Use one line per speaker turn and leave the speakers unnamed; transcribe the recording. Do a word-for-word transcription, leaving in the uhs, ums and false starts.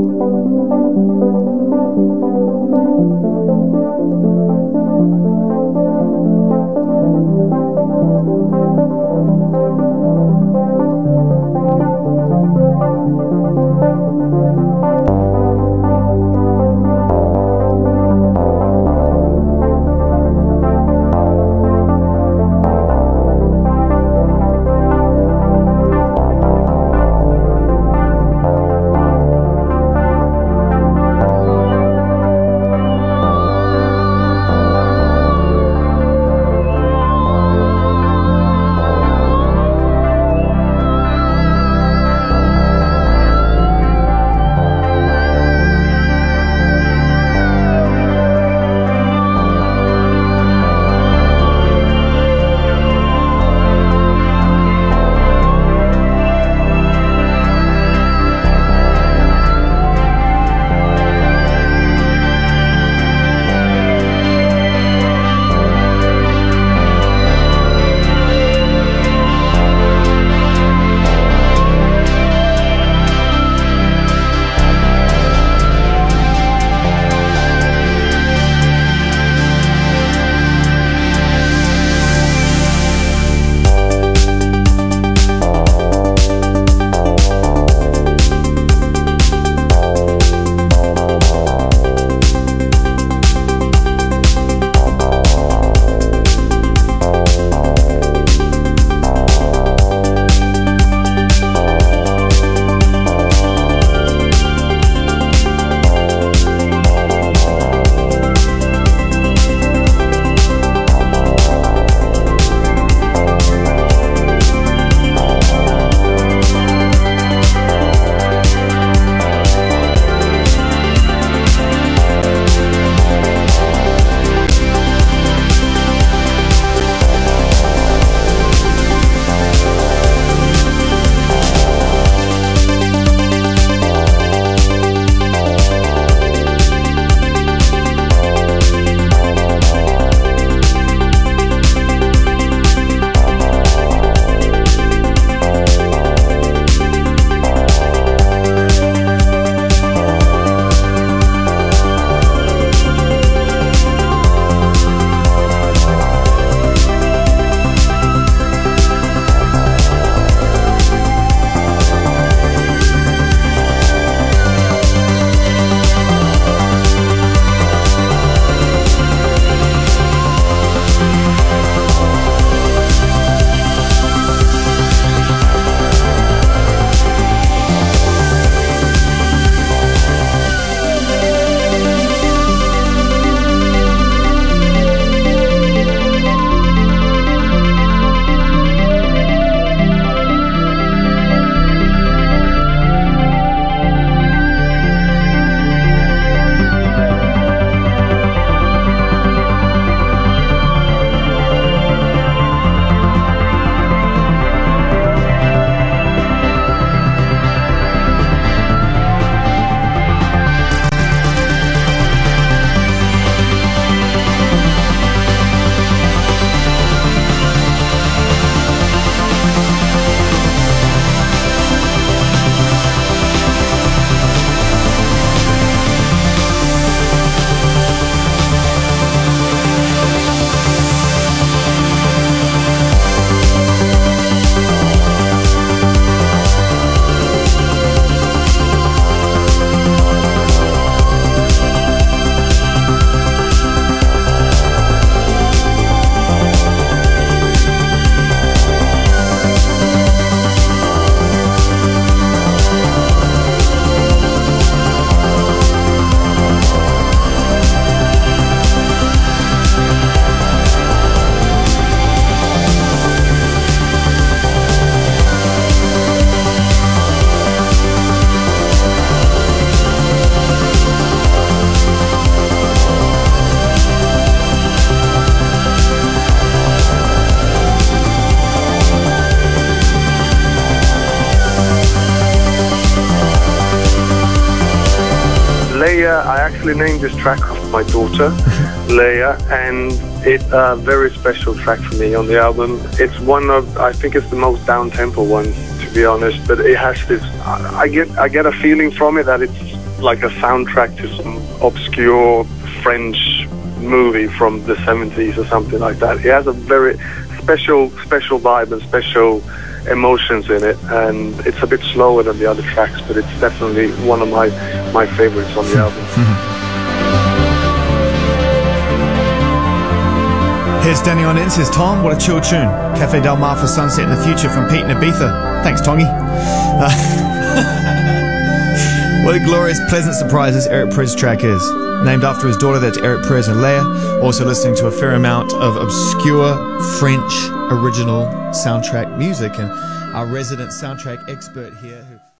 Leia, I actually named this track after my daughter, Leia, and it's a very special track for me on the album. It's one of, I think it's the most down-tempo one, to be honest, but it has this, I get I get a feeling from it that it's like a soundtrack to some obscure French movie from the seventies or something like that. It has a very special, special vibe and special emotions in it, and it's a bit slower than the other tracks, but it's definitely one of my my favorites on the album.
Here's Danny on Ins. Here's Tom. What a chill tune. Cafe Del Mar for Sunset in the Future from Pete and Ibiza. Thanks, Tongi. Uh, what a glorious, pleasant surprise this Eric Prez track is. Named after his daughter, that's Eric Prez and Leia. Also listening to a fair amount of obscure French original soundtrack music, and our resident soundtrack expert here who